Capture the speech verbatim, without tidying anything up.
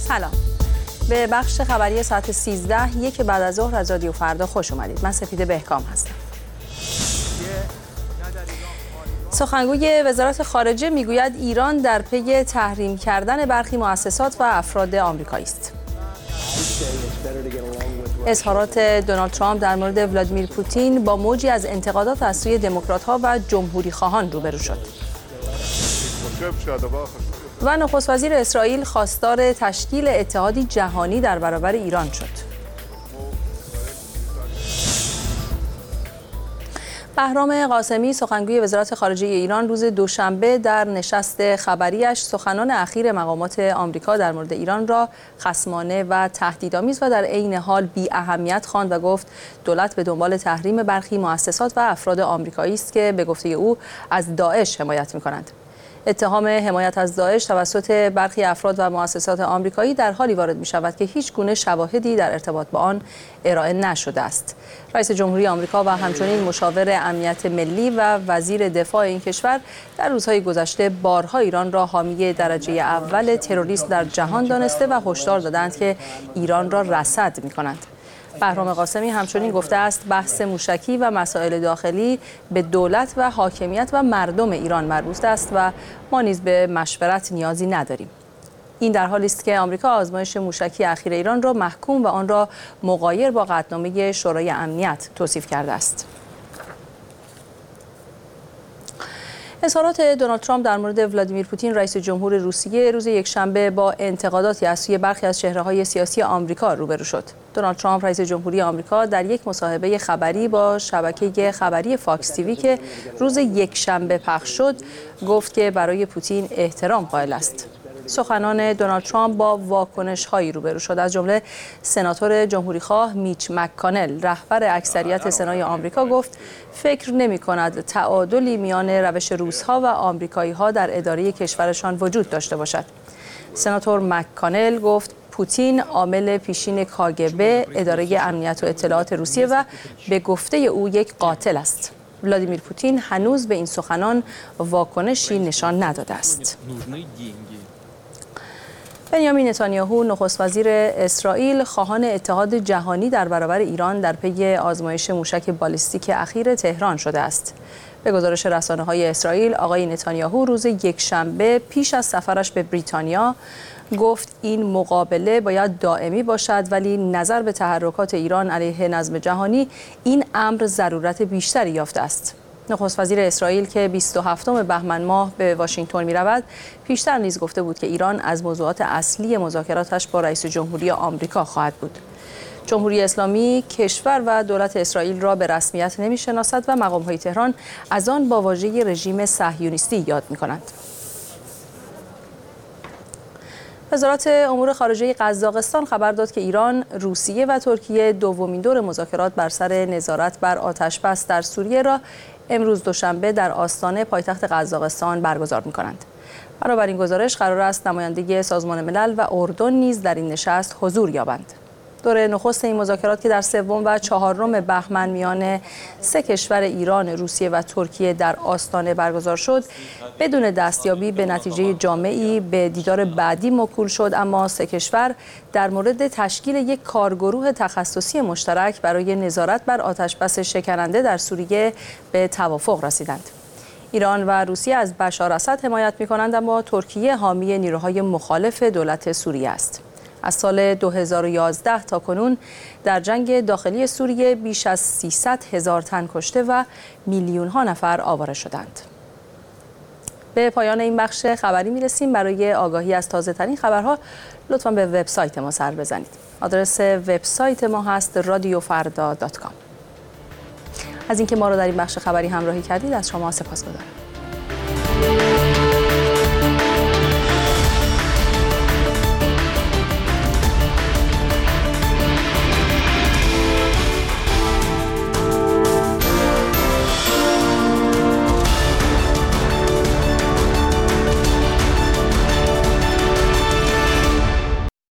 سلام. به بخش خبری ساعت سیزده یک بعد از ظهر از رادیو فردا خوش اومدید. من سپیده بهکام هستم. سخنگوی وزارت خارجه میگوید ایران در پی تحریم کردن برخی مؤسسات و افراد آمریکایی است. اظهارات دونالد ترامپ در مورد ولادیمیر پوتین با موجی از انتقادات از سوی دموکرات‌ها و جمهوری خواهان روبرو شد. و نخست وزیر اسرائیل خواستار تشکیل اتحادی جهانی در برابر ایران شد. بهرام قاسمی سخنگوی وزارت خارجه ایران روز دوشنبه در نشست خبریش سخنان اخیر مقامات آمریکا در مورد ایران را خصمانه و تهدیدآمیز و در عین حال بی اهمیت خواند و گفت دولت به دنبال تحریم برخی مؤسسات و افراد آمریکایی است که به گفته او از داعش حمایت می‌کنند. اتهام حمایت از داعش توسط برخی افراد و مؤسسات آمریکایی در حالی وارد می شود که هیچ گونه شواهدی در ارتباط با آن ارائه نشده است. رئیس جمهوری آمریکا و همچنین مشاور امنیت ملی و وزیر دفاع این کشور در روزهای گذشته بارها ایران را حامی درجه اول تروریسم در جهان دانسته و هشدار دادند که ایران را رصد می کنند. بهرام قاسمی همچنین گفته است بحث موشکی و مسائل داخلی به دولت و حاکمیت و مردم ایران مربوط است و ما نیز به مشورت نیازی نداریم. این در حالی است که آمریکا آزمایش موشکی اخیر ایران را محکوم و آن را مغایر با قطعنامه شورای امنیت توصیف کرده است. اظهارات دونالد ترامپ در مورد ولادیمیر پوتین رئیس جمهور روسیه روز یکشنبه با انتقاداتی از سوی برخی از چهره‌های سیاسی آمریکا روبرو شد. دونالد ترامپ رئیس جمهوری آمریکا در یک مصاحبه خبری با شبکه خبری فاکس تیوی که روز یکشنبه پخش شد گفت که برای پوتین احترام قائل است. سخنان دونالد ترامپ با واکنش‌هایی روبرو شد. از جمله سناتور جمهوریخواه میچ مک‌کانل رهبر اکثریت سنای آمریکا گفت فکر نمی‌کند تعادلی میان روش روس‌ها و آمریکایی‌ها در اداره کشورشان وجود داشته باشد. سناتور مک‌کانل گفت پوتین عامل پیشین کاگبه اداره امنیت و اطلاعات روسیه و به گفته او یک قاتل است. ولادیمیر پوتین هنوز به این سخنان واکنشی نشان نداده است. بنیامین نتانیاهو نخست وزیر اسرائیل خواهان اتحاد جهانی در برابر ایران در پی آزمایش موشک بالیستیک اخیر تهران شده است. به گزارش رسانه‌های اسرائیل آقای نتانیاهو روز یکشنبه پیش از سفرش به بریتانیا گفت این مقابله باید دائمی باشد ولی نظر به تحرکات ایران علیه نظم جهانی این امر ضرورت بیشتری یافته است. نخست وزیر اسرائیل که بیست و هفتم بهمن ماه به واشنگتن می رود پیشتر نیز گفته بود که ایران از موضوعات اصلی مذاکراتش با رئیس جمهوری آمریکا خواهد بود. جمهوری اسلامی کشور و دولت اسرائیل را به رسمیت نمی شناسد و مقام‌های تهران از آن با واژه رژیم صهیونیستی یاد می کنند. وزارت امور خارجه قزاقستان خبر داد که ایران، روسیه و ترکیه دومین دور مذاکرات بر سر نظارت بر آتش‌بس در سوریه را امروز دوشنبه در آستانه پایتخت قزاقستان برگزار می‌کنند. بنابر این گزارش قرار است نمایندگی سازمان ملل و اردن نیز در این نشست حضور یابند. دور نخست این مذاکرات که در سوم و چهارم بهمن میان سه کشور ایران، روسیه و ترکیه در آستانه برگزار شد، بدون دستیابی به نتیجه جامعی به دیدار بعدی موکول شد، اما سه کشور در مورد تشکیل یک کارگروه تخصصی مشترک برای نظارت بر آتش‌بس شکننده در سوریه به توافق رسیدند. ایران و روسیه از بشار اسد حمایت می‌کنند اما ترکیه حامی نیروهای مخالف دولت سوریه است. از سال دو هزار و یازده تا کنون در جنگ داخلی سوریه بیش از سیصد هزار تن کشته و میلیون ها نفر آواره شدند. به پایان این بخش خبری میرسیم. برای آگاهی از تازه ترین خبرها لطفاً به وبسایت ما سر بزنید. آدرس وبسایت ما هست رادیو فردا دات کام. از اینکه ما را در این بخش خبری همراهی کردید از شما سپاسگزارم.